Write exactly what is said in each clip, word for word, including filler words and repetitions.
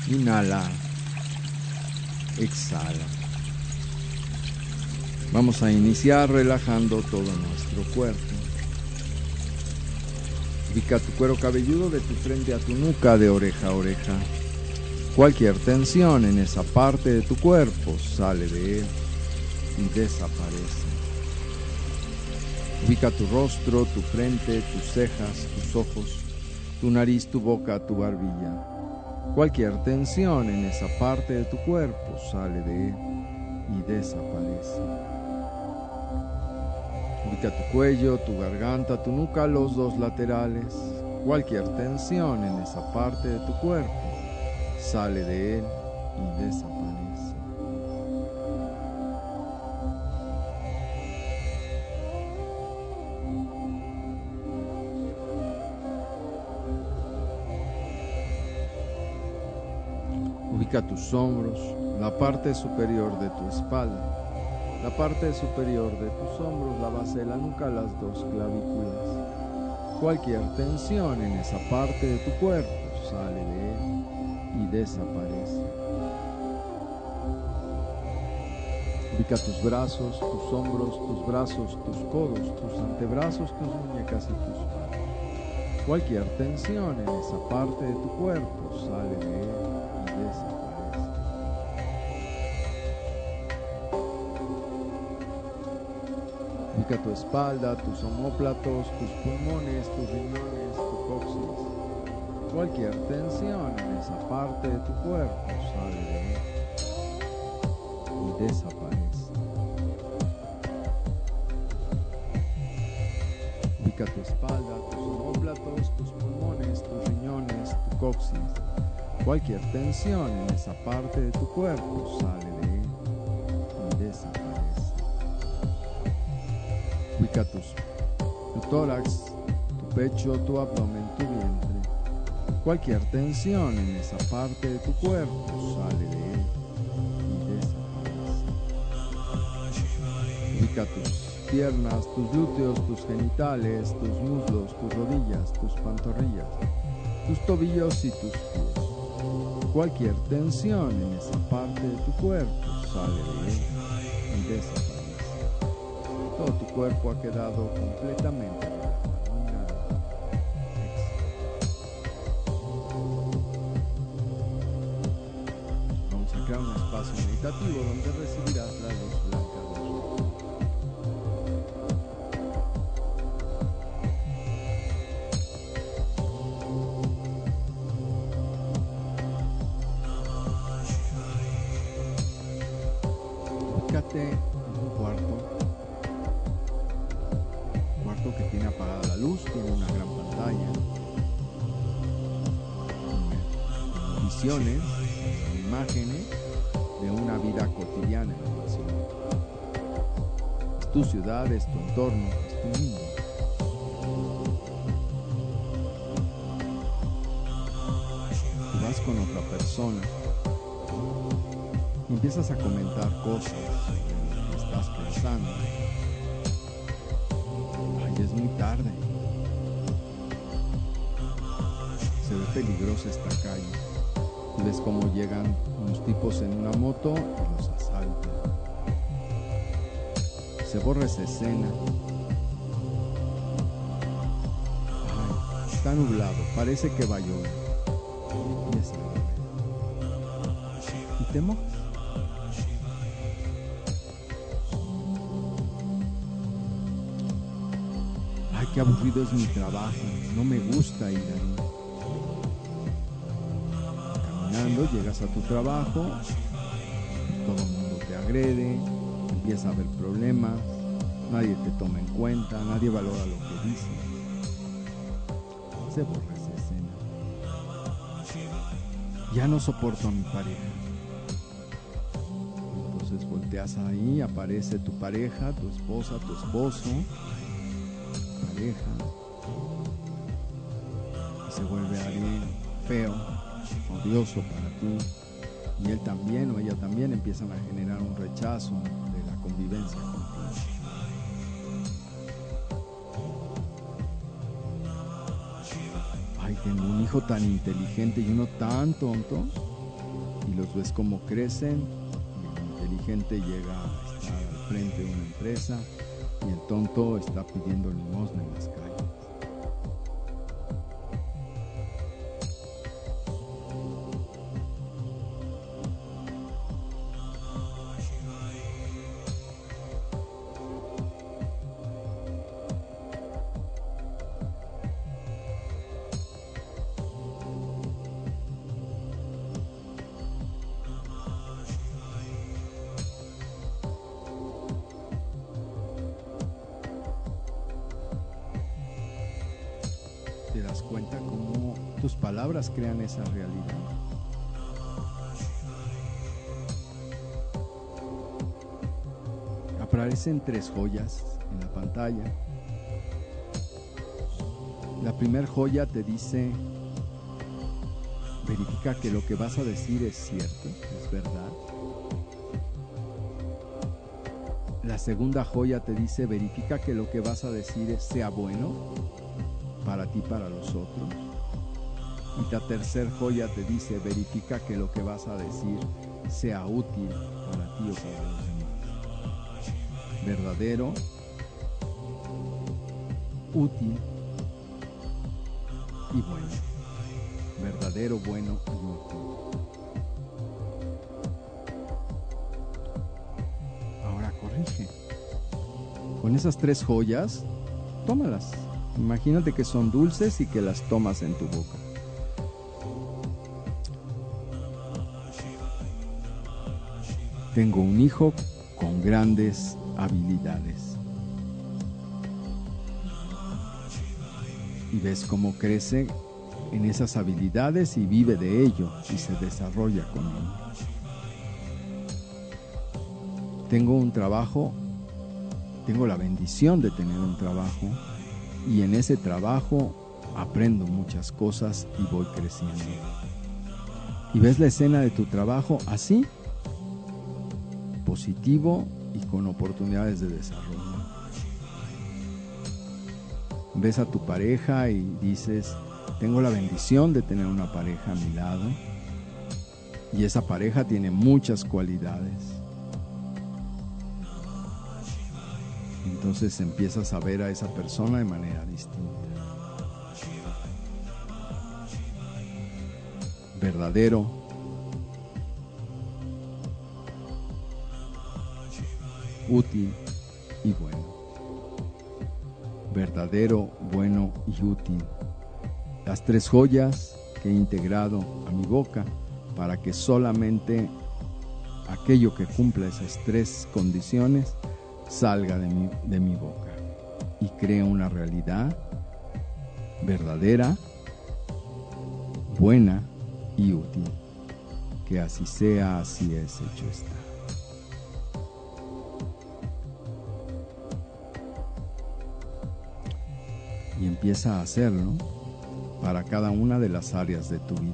Inhala. Exhala. Vamos a iniciar relajando todo nuestro cuerpo. Ubica tu cuero cabelludo de tu frente a tu nuca, de oreja a oreja. Cualquier tensión en esa parte de tu cuerpo sale de él y desaparece. Ubica tu rostro, tu frente, tus cejas, tus ojos, tu nariz, tu boca, tu barbilla. Cualquier tensión en esa parte de tu cuerpo sale de él y desaparece. Ubica tu cuello, tu garganta, tu nuca, los dos laterales. Cualquier tensión en esa parte de tu cuerpo sale de él y desaparece. Ubica tus hombros, la parte superior de tu espalda. La parte superior de tus hombros, la base de la nuca, las dos clavículas. Cualquier tensión en esa parte de tu cuerpo sale de él y desaparece. Ubica tus brazos, tus hombros, tus brazos, tus codos, tus antebrazos, tus muñecas y tus manos. Cualquier tensión en esa parte de tu cuerpo sale de él y desaparece. Ubica tu espalda, tus omóplatos, tus pulmones, tus riñones, tu coxis. Cualquier tensión en esa parte de tu cuerpo sale de él y desaparece. Ubica tu espalda, tus omóplatos, tus pulmones, tus riñones, tu coxis. Cualquier tensión en esa parte de tu cuerpo sale de él y desaparece. Ubica tus, tu tórax, tu pecho, tu abdomen, tu vientre. Cualquier tensión en esa parte de tu cuerpo sale de él y desaparece. Ubica tus piernas, tus glúteos, tus genitales, tus muslos, tus rodillas, tus pantorrillas, tus tobillos y tus pies. Cualquier tensión en esa parte de tu cuerpo sale de él y desaparece. Todo tu cuerpo ha quedado completamente relajado. Vamos a crear un espacio meditativo donde recibirás la luz blanca de Dios. Ubícate en un cuarto. Que tiene apagada la luz, tiene una gran pantalla, con visiones, imágenes de una vida cotidiana en la ciudad. Es tu ciudad, es tu entorno, es tu mundo. Tú vas con otra persona y empiezas a comentar cosas que estás pensando. Es muy tarde. Se ve peligrosa esta calle. Y ves cómo llegan unos tipos en una moto y los asaltan. Se borra esa escena. Ay, está nublado, parece que va a llover. Y es llover. ¿Y te mojas? Ay, qué aburrido es mi trabajo, no me gusta ir ahí. Caminando, llegas a tu trabajo, todo el mundo te agrede, empieza a haber problemas, nadie te toma en cuenta, nadie valora lo que dices. Se borra esa escena. Ya no soporto a mi pareja. Entonces volteas ahí, aparece tu pareja, tu esposa, tu esposo. Pareja, y se vuelve alguien feo, odioso para ti, y él también o ella también empiezan a generar un rechazo de la convivencia contigo. Ay, tengo un hijo tan inteligente y uno tan tonto. los ves cómo crecen. El inteligente llega a estar al frente de una empresa y el tonto está pidiendo limosna en las calles. ¿Te das cuenta cómo tus palabras crean esa realidad? Aparecen tres joyas en la pantalla. La primera joya te dice: verifica que lo que vas a decir es cierto, es verdad. La segunda joya te dice: verifica que lo que vas a decir sea bueno para ti, para los otros. Y la tercera joya te dice: verifica que lo que vas a decir sea útil para ti o para los demás. Verdadero, útil y bueno. Verdadero, bueno y útil. Ahora corrige. Con esas tres joyas, tómalas. Imagínate que son dulces y que las tomas en tu boca. Tengo un hijo con grandes habilidades. Y ves cómo crece en esas habilidades y vive de ello y se desarrolla con ello. Tengo un trabajo, tengo la bendición de tener un trabajo. Y en ese trabajo aprendo muchas cosas y voy creciendo. Y ves la escena de tu trabajo así, positivo y con oportunidades de desarrollo. Ves a tu pareja y dices: tengo la bendición de tener una pareja a mi lado. Y esa pareja tiene muchas cualidades. Entonces empiezas a ver a esa persona de manera distinta. Verdadero, útil y bueno. Verdadero, bueno y útil. Las tres joyas que he integrado a mi boca para que solamente aquello que cumpla esas tres condiciones salga de mi, de mi boca y crea una realidad verdadera, buena y útil. Que así sea, así es, hecho está. Y empieza a hacerlo para cada una de las áreas de tu vida.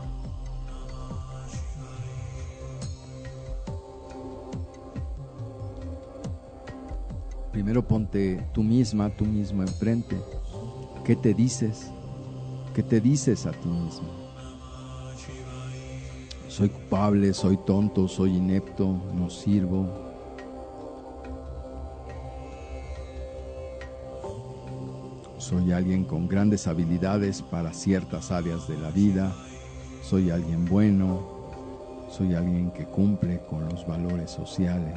Primero ponte tú misma, tú mismo enfrente. ¿Qué te dices? ¿Qué te dices a ti mismo? Soy culpable, soy tonto, soy inepto, no sirvo. Soy alguien con grandes habilidades para ciertas áreas de la vida. Soy alguien bueno. Soy alguien que cumple con los valores sociales.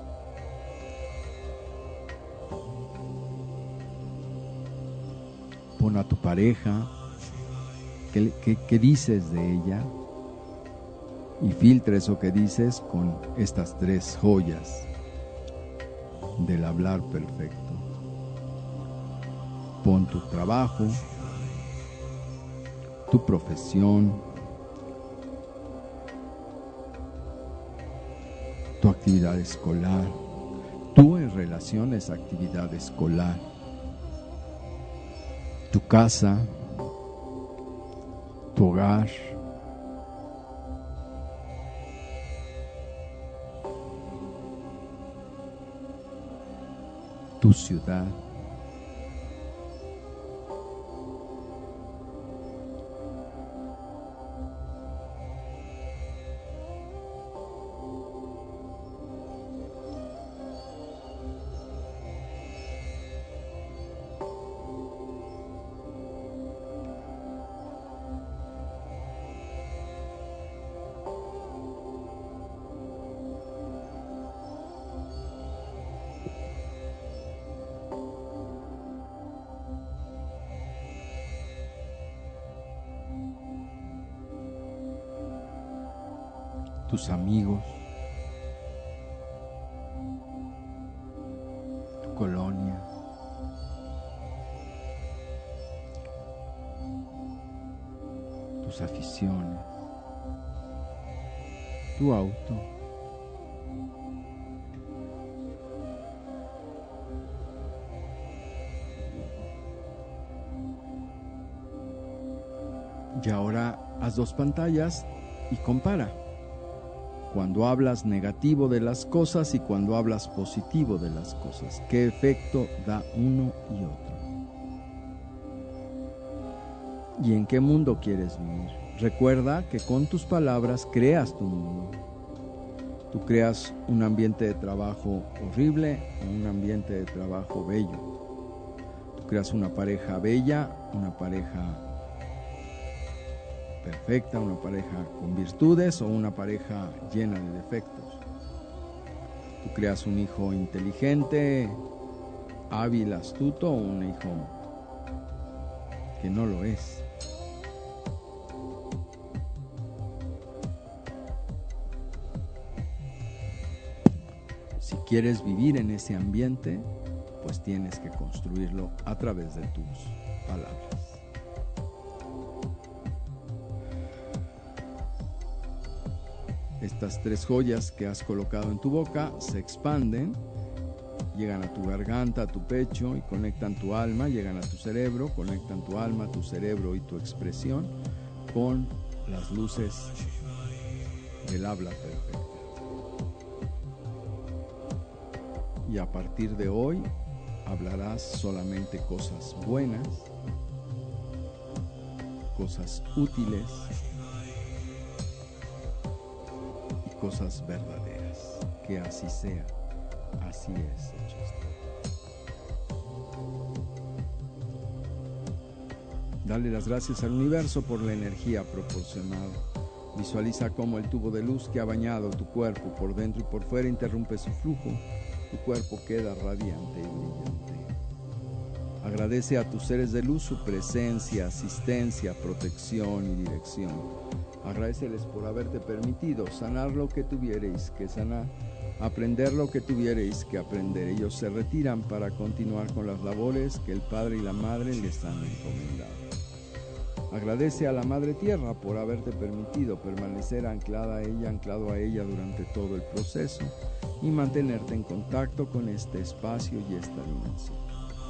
Pon a tu pareja, ¿qué, qué, qué dices de ella? Y filtra eso que dices con estas tres joyas del hablar perfecto. Pon tu trabajo, tu profesión, tu actividad escolar, tú en relación a esa actividad escolar, tu casa, tu hogar, tu ciudad, tus amigos, tu colonia, tus aficiones, tu auto, y ahora haz dos pantallas y compara cuando hablas negativo de las cosas y cuando hablas positivo de las cosas. ¿Qué efecto da uno y otro? ¿Y en qué mundo quieres vivir? Recuerda que con tus palabras creas tu mundo. Tú creas un ambiente de trabajo horrible o un ambiente de trabajo bello. Tú creas una pareja bella, una pareja perfecta, una pareja con virtudes o una pareja llena de defectos. Tú creas un hijo inteligente, hábil, astuto o un hijo que no lo es. Si quieres vivir en ese ambiente, pues tienes que construirlo a través de tus palabras. Estas tres joyas que has colocado en tu boca se expanden, llegan a tu garganta, a tu pecho y conectan tu alma, llegan a tu cerebro, conectan tu alma, tu cerebro y tu expresión con las luces del habla perfecta. Y a partir de hoy hablarás solamente cosas buenas, cosas útiles, cosas verdaderas. Que así sea, así es, hecho está. Dale las gracias al universo por la energía proporcionada. Visualiza cómo el tubo de luz que ha bañado tu cuerpo por dentro y por fuera interrumpe su flujo. Tu cuerpo queda radiante y brillante. Agradece a tus seres de luz su presencia, asistencia, protección y dirección. Agradeceles por haberte permitido sanar lo que tuvierais que sanar, aprender lo que tuvierais que aprender. Ellos se retiran para continuar con las labores que el Padre y la Madre les han encomendado. Agradece a la Madre Tierra por haberte permitido permanecer anclada a ella, anclado a ella durante todo el proceso y mantenerte en contacto con este espacio y esta dimensión.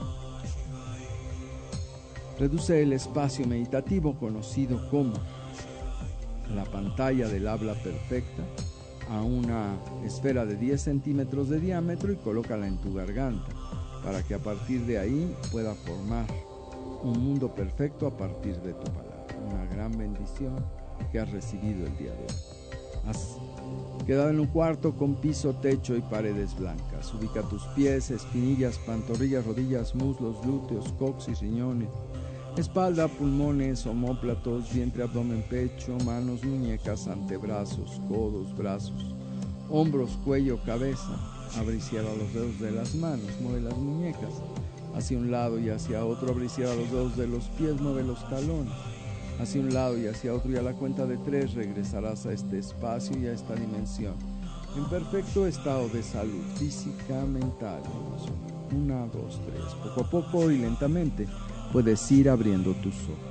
Reduce el espacio meditativo conocido como la pantalla del habla perfecta a una esfera de diez centímetros de diámetro y colócala en tu garganta para que a partir de ahí pueda formar un mundo perfecto a partir de tu palabra. Una gran bendición que has recibido el día de hoy. Has quedado en un cuarto con piso, techo y paredes blancas. Ubica tus pies, espinillas, pantorrillas, rodillas, muslos, glúteos, coxis, riñones, espalda, pulmones, omóplatos, vientre, abdomen, pecho, manos, muñecas, antebrazos, codos, brazos, hombros, cuello, cabeza. Abre y cierra los dedos de las manos, mueve las muñecas hacia un lado y hacia otro, abre y cierra los dedos de los pies, mueve los talones hacia un lado y hacia otro, y a la cuenta de tres regresarás a este espacio y a esta dimensión en perfecto estado de salud física, mental y emocional. Una, dos, tres. Poco a poco y lentamente puedes ir abriendo tus ojos.